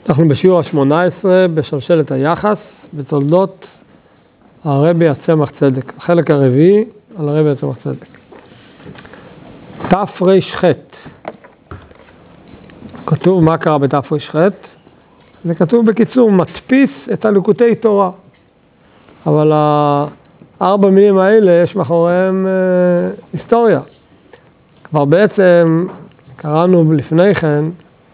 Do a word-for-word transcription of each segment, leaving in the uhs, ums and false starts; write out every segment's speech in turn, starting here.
אנחנו בשיעור ה-שמונה עשרה בשלשלת היחס, בתולדות הרבי הצמח צדק, החלק הרביעי על הרבי הצמח צדק. תר"ח. כתוב מה קרה בתר"ח? זה כתוב בקיצור, מדפיס את הליקוטי תורה. אבל הארבע מילים האלה יש מאחוריהם אה, היסטוריה. כבר בעצם קראנו לפני כן,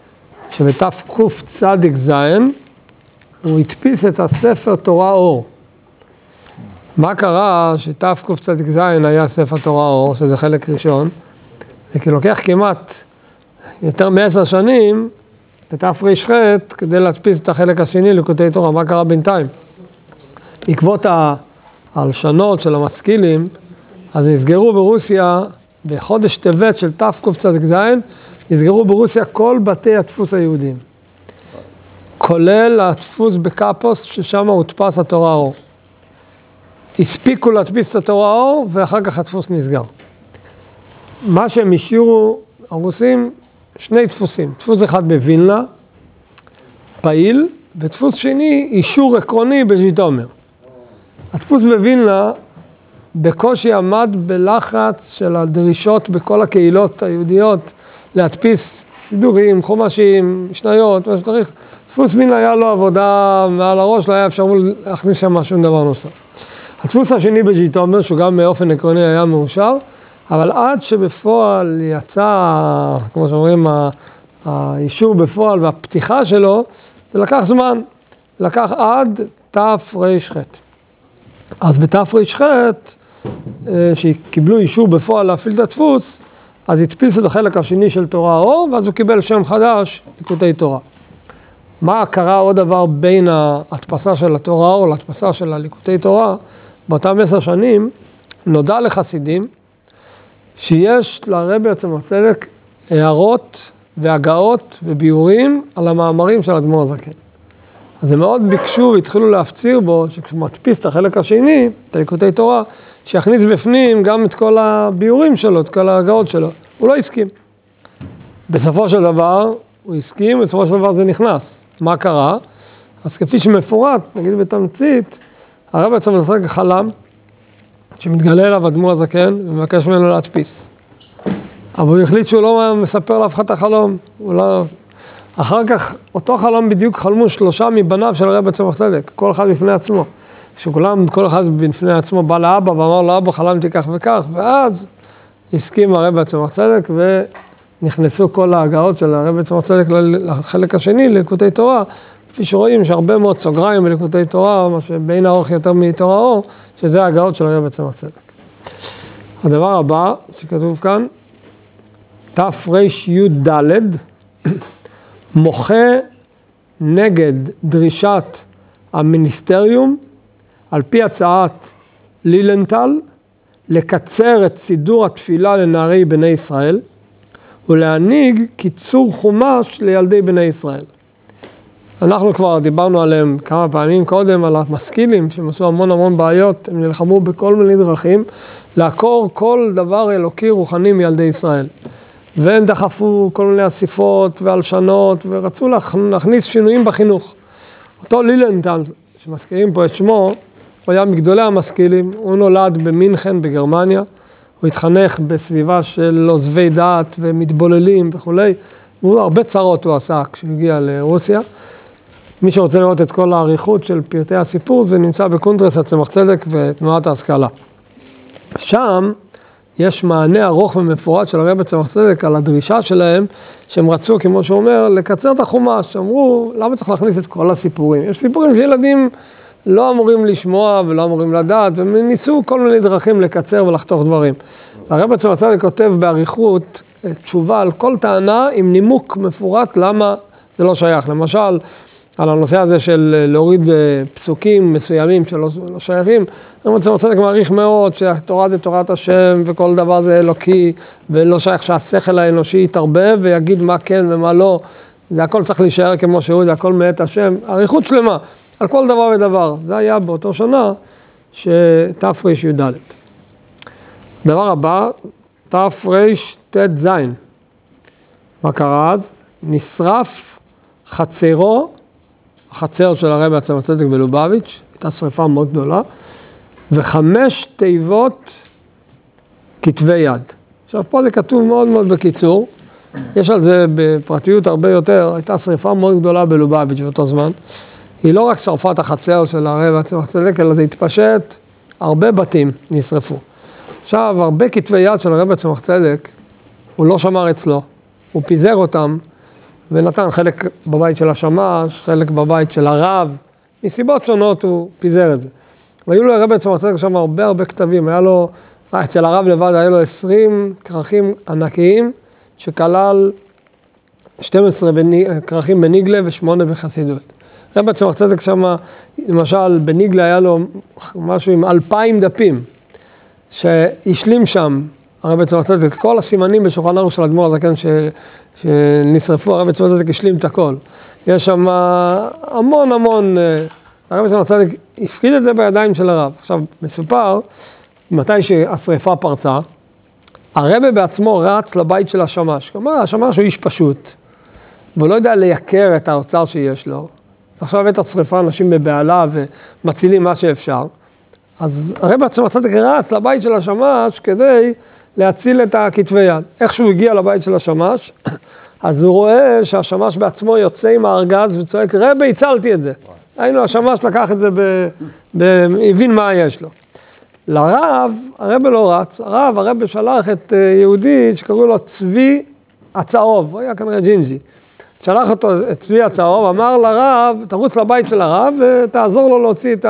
שבתקצ"ז הוא הדפיס את הספר תורה אור. מה קרה שתקצ"ז היה ספר תורה אור, שזה חלק ראשון, זה כי לוקח כמעט יותר מעשר שנים בתר"ח כדי להדפיס את החלק השני ליקוטי תורה. מה קרה בינתיים? בעקבות ההלשנות של המשכילים, אז נסגרו ברוסיה, בחודש טבת של תקצ"ז, נסגרו ברוסיה כל בתי הדפוס היהודים. כולל הדפוס בקפוס, ששם הודפס התורה אור. הספיקו להדפיס את התורה אור, ואחר כך הדפוס נסגר. מה שהם השאירו, הרוסים, שני דפוסים. דפוס אחד בווילנה, פעיל, ודפוס שני, אישור עקרוני בז'יטומיר. הדפוס בווילנה, בקושי עמד בלחץ של הדרישות בכל הקהילות היהודיות, להדפיס סידורים, חומשים, משניות, מה שצריך. דפוס ווילנה היה לו עבודה מעל הראש, לא היה אפשר להכניס שם שום דבר נוסף. הדפוס השני בז'יטומיר, שהוא גם באופן עקרוני היה מאושר, אבל עד שבפועל יצא, כמו שאומרים, האישור בפועל והפתיחה שלו, זה לקח זמן, לקח עד תר"ח. אז בתר"ח, שקיבלו אישור בפועל להפעיל את הדפוס, אז הדפיס את החלק השני של תורה האור, ואז הוא קיבל שם חדש, ליקוטי תורה. מה קרה עוד דבר בין ההדפסה של התורה האור להדפסה של הליקוטי תורה? באותם עשר שנים נודע לחסידים שיש לרבי הצמח צדק הערות והגאות וביאורים על המאמרים של האדמו"ר הזקן. אז הם מאוד ביקשו והתחילו להפציר בו, שכשהוא מדפיס את החלק השני, את הליקוטי תורה, שיכניס בפנים גם את כל הביאורים שלו, את כל ההגאות שלו. הוא לא הסכים. בסופו של דבר, הוא הסכים, בסופו של דבר זה נכנס. מה קרה? אז כפי שמפורט, נגיד בתמצית, הרבי הצמח צדק חלם, שמתגלה אליו האדמו"ר הזקן, ומבקש ממנו להדפיס. אבל הוא החליט שהוא לא מספר לאף אחד את החלום. הוא לא... אחר כך, אותו חלום בדיוק חלמו שלושה מבניו של הרבי הצמח צדק, כל אחד בפני עצמו. כשכולם, כל אחד בפני עצמו בא לאבא ואמר לו, אבא חלמתי כך וכך, ואז הסכים הרבי הצמח צדק ונכנסו כל ההגאות של הרבי הצמח צדק לחלק השני, לליקוטי תורה. כפי שרואים שהרבה מאוד סוגריים בליקוטי תורה, מה שבין האורך יותר מתורה אור, שזה ההגאות של הרבי הצמח צדק. הדבר הבא שכתוב כאן, תר"ד, מוחה נגד דרישת המיניסטריום, על פי הצעת לילנטל, לקצר את סידור התפילה לנערי בני ישראל, ולהנהיג קיצור חומש לילדי בני ישראל. אנחנו כבר דיברנו עליהם כמה פעמים קודם, על המשכילים שהם עשו המון המון בעיות, הם נלחמו בכל מיני דרכים, לעקור כל דבר אלוקי רוחני מילדי ישראל. והם דחפו כל מיני אסיפות והלשנות, ורצו להכניס שינויים בחינוך. אותו לילנטל, שמזכירים פה את שמו, הוא היה מגדולי המשכילים, הוא נולד במינכן בגרמניה, הוא התחנך בסביבה של עוזבי דת ומתבוללים וכו'. הוא הרבה צרות הוא עשה כשהוא הגיע לרוסיה. מי שרוצה לראות את כל העריכות של פרטי הסיפור, זה נמצא בקונטרס הצמח צדק ותנועת ההשכלה. שם יש מענה ארוך ומפורט של הרבי הצמח צדק על הדרישה שלהם, שהם רצו, כמו שהוא אומר, לקצר את החומש. אמרו, למה צריך להכניס את כל הסיפורים? יש סיפורים שילדים לא אמורים לשמוע ולא אמורים לדעת, והם ניסו כל מיני דרכים לקצר ולחתוך דברים. הרבי הצמח צדק כותב בעריכות תשובה על כל טענה עם נימוק מפורט למה זה לא שייך. למשל, על הנושא הזה של להוריד פסוקים מסוימים שלא לא שייכים, הרבי הצמח צדק מעריך מאוד שהתורה זה תורת השם וכל דבר זה אלוקי, ולא שייך שהשכל האנושי יתערבב ויגיד מה כן ומה לא. זה הכל צריך להישאר כמו שהוא, זה הכל מאת השם. עריכות שלמה, על כל דבר ודבר. זה היה באותו שנה שתר"ד. דבר הבא, תר"ט ז'. מה קרה אז? נשרף חצרו החצר של הרבי עצמאי צדק בלובביץ', הייתה שריפה מאוד גדולה, וחמש תיבות כתבי יד. עכשיו פה זה כתוב מאוד מאוד בקיצור, יש על זה בפרטיות הרבה יותר, הייתה שריפה מאוד גדולה בלובביץ' באותו זמן, היא לא רק שרפה את החצר של הרבי עצמאי צדק, אלא זה התפשט, הרבה בתים נשרפו. עכשיו, הרבה כתבי יד של הרבי עצמאי צדק, הוא לא שמר אצלו, הוא פיזר אותם, ונתן חלק בבית של השמש, חלק בבית של הרב, מסיבות שונות הוא פיזר את זה. והיו לו הרבי עצמאי צדק שם הרבה הרבה כתבים, היה לו, אצל הרב לבד היה לו עשרים כרכים ענקיים, שכלל שתים עשרה כרכים בניגלה ושמונה בחסידות. הרבי עצמאי צדק שם, למשל בניגלה היה לו משהו עם אלפיים דפים, שהשלים שם, הרבי עצמאי צדק, את כל הסימנים בשולחן ערוך של האדמו"ר הזקן ש... שנשרפו, הרבי עצמאי צדק השלים את הכל. יש שם המון המון, הרבי עצמאי צדק הפקיד את זה בידיים של הרב. עכשיו, מסופר, מתי שהשריפה פרצה, הרבי בעצמו רץ לבית של השמש. כלומר, השמש הוא איש פשוט, והוא לא יודע לייקר את האוצר שיש לו. עכשיו את השריפה, אנשים בבעלה ומצילים מה שאפשר. אז הרבי עצמאי צדק רץ לבית של השמש כדי להציל את הכתבי יד. איך שהוא הגיע לבית של השמש, אז הוא רואה שהשמש בעצמו יוצא עם הארגז וצועק, רבי, הצלתי את זה. היינו, השמש לקח את זה, ב, ב, הבין מה יש לו. לרב, הרבי לא רץ, הרב, הרבי שלח את יהודי שקראו לו צבי הצהוב, הוא היה כנראה ג'ינג'י. שלח אותו, את צבי הצהוב, אמר לרב, תרוץ לבית של הרב ותעזור לו להוציא את ה...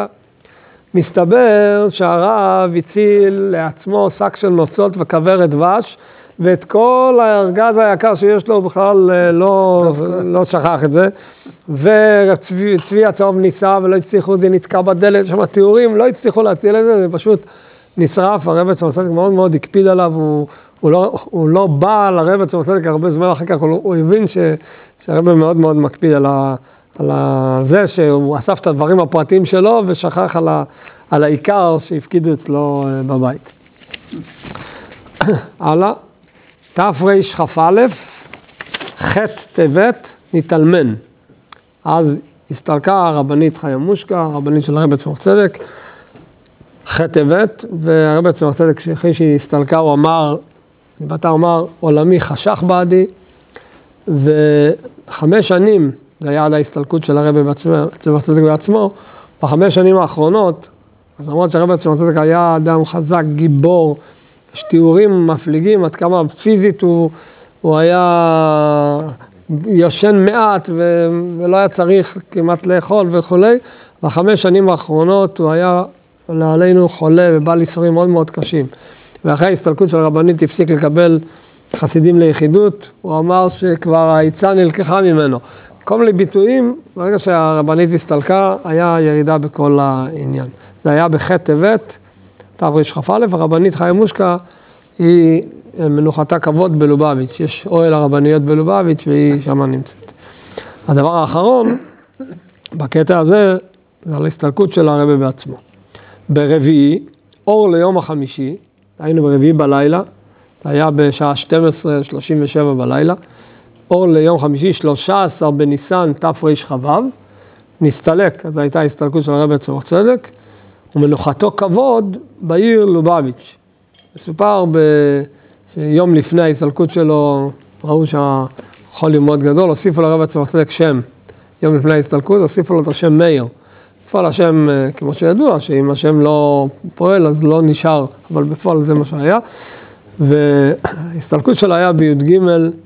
מסתבר שהרב הציל לעצמו שק של נוצות וכוורת דבש, ואת כל הארגז היקר שיש לו, הוא בכלל לא, לא שכח את זה. וצבי הצהוב ניסה ולא הצליחו, זה נתקע בדלת, שם התיאורים, לא הצליחו להציל את זה, זה פשוט נשרף. הרבי עצמאי צדק מאוד מאוד הקפיד עליו, הוא, הוא, לא, הוא לא בא לרבי עצמאי צדק הרבה זמן אחר כך, הוא, הוא הבין ש, שהרבי מאוד מאוד מקפיד על ה... על זה שהוא אסף את הדברים הפרטיים שלו ושכח על, ה, על העיקר שהפקידו אצלו בבית. הלאה, תרכ"א, ח' טבת, נתלמן. אז הסתלקה הרבנית חיה מושקה, הרבנית של הרבי עצמאי צדק, ח' טבת, והרבי עצמאי צדק, אחרי שהיא הסתלקה, הוא אמר, ניבטה אמר, עולמי חשך בעדי, וחמש שנים, זה היה עד ההסתלקות של הרבי עצמאי צדק בעצמו, בחמש שנים האחרונות, אז למרות שהרבי עצמאי צדק היה אדם חזק, גיבור, יש תיאורים מפליגים, עד כמה פיזית הוא, הוא היה יושן מעט ו, ולא היה צריך כמעט לאכול וכו'. בחמש שנים האחרונות הוא היה לעלינו חולה ובעל ייסורים מאוד מאוד קשים. ואחרי ההסתלקות של הרבנית הפסיק לקבל חסידים ליחידות, הוא אמר שכבר העצה נלקחה ממנו. כל מיני ביטויים, ברגע שהרבנית הסתלקה, היה ירידה בכל העניין. זה היה בח' טבת, תרכ"א, הרבנית חיה מושקה, היא מנוחתה כבוד בלובביץ', יש אוהל הרבניות בלובביץ' והיא שמה נמצאת. הדבר האחרון, בקטע הזה, זה על ההסתלקות של הרבי בעצמו. ברביעי, אור ליום החמישי, היינו ברביעי בלילה, זה היה בשעה שתים עשרה שלושים ושבע בלילה, אור ליום חמישי, שלושה עשר בניסן תרכ"ו, נסתלק, אז הייתה הסתלקות של הרבי עצמאי צדק, ומנוחתו כבוד בעיר לובביץ'. מסופר ביום לפני ההסתלקות שלו, ראו שהחולי מאוד גדול, הוסיפו לרבי עצמאי צדק שם. יום לפני ההסתלקות, הוסיפו לו את השם מאיר. בפועל השם, כמו שידוע, שאם השם לא פועל, אז לא נשאר, אבל בפועל זה מה שהיה. וההסתלקות שלו היה בי"ג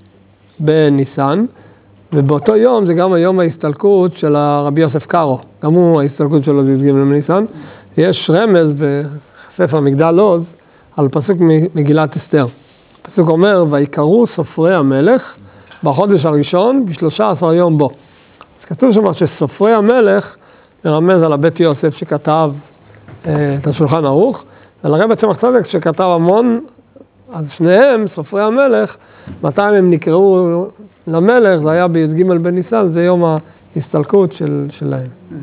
בניסן, ובאותו יום זה גם היום ההסתלקות של הרבי יוסף קארו, גם הוא ההסתלקות שלו זה י"ג בניסן. יש רמז בספר מגדל עוז על פסוק מגילת אסתר. הפסוק אומר, ויקראו סופרי המלך בחודש הראשון בשלושה עשר יום בו. אז כתוב שם שסופרי המלך מרמז על הבית יוסף שכתב אה, את השולחן ערוך, ולרבי עצמאי צדק שכתב המון, אז שניהם, סופרי המלך, מתי הם נקראו למלך, זה היה בי"ג בניסן, זה יום ההסתלקות של, שלהם.